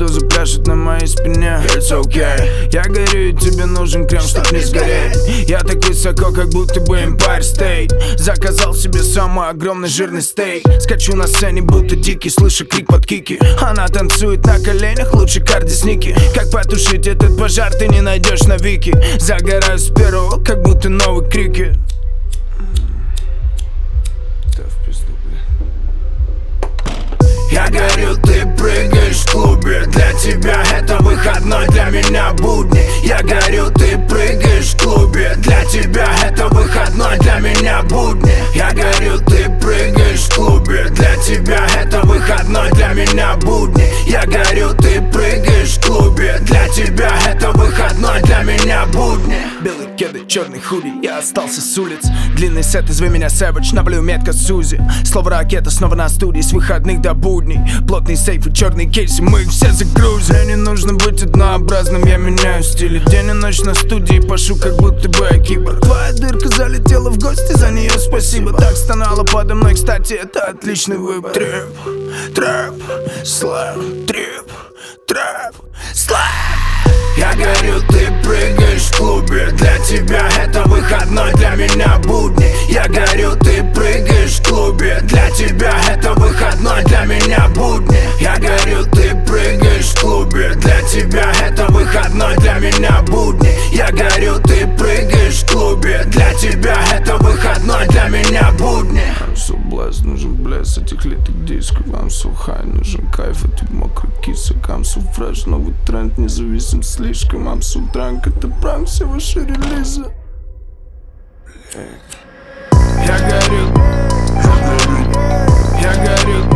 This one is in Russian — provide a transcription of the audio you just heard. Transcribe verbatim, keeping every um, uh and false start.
воду запляшет на моей спине. It's okay. Я горю, и тебе нужен крем, чтоб не сгореть. Я так высоко, как будто бы Empire State. Заказал себе самый огромный жирный стейк. Скачу на сцене, будто дикий, слышу крик под кики. Она танцует на коленях, лучше Карди с Ники. Как потушить этот пожар, ты не найдешь на вики. Загораю с первого, как будто новый крикет. Я горю, ты прыгаешь в клубе. Для тебя это выходной, для меня будни. Я горю, ты прыгаешь в клубе. Для тебя это выходной, для меня будни. Я горю, ты прыгаешь в клубе. Для тебя это выходной, для меня будни. Я горю, ты прыгаешь в клубе. Для тебя это выходной, для меня будни. Белые кеды, черный худи, я остался с улиц. Длинный сет, изви меня Savage, навалю метка Сузи. Слово ракета снова на студии, с выходных до будней. Плотный сейф и черный кейс, и мы их все загрузим. Мне не нужно быть однообразным, я меняю стили. День и ночь на студии, пашу, как будто бы я киборг. Твоя дырка залетела в гости, за нее спасибо. Так стонала подо мной, кстати, это отличный выбор. Трэп, трэп, слэм, трэп, трэп, слэм. Я горю, ты прыгаешь в клубе. Для тебя это выходной, для меня будни. Я горю, ты прыгаешь в клубе. Для тебя это выходной, для меня будни. Я горю, ты прыгаешь в клубе. Для тебя это выходной, для меня будни. Я горю, ты прыгаешь в клубе. Для тебя это выходной, для меня будни. I'm so blessed, нужен блеск этих летых дисков. I'm so high, нужен кайф этих мокрых кисок. I'm so fresh, новый тренд, независим слишком. I'm so drunk, это пранк, все ваши релизы. Я горю, я горю, я горю.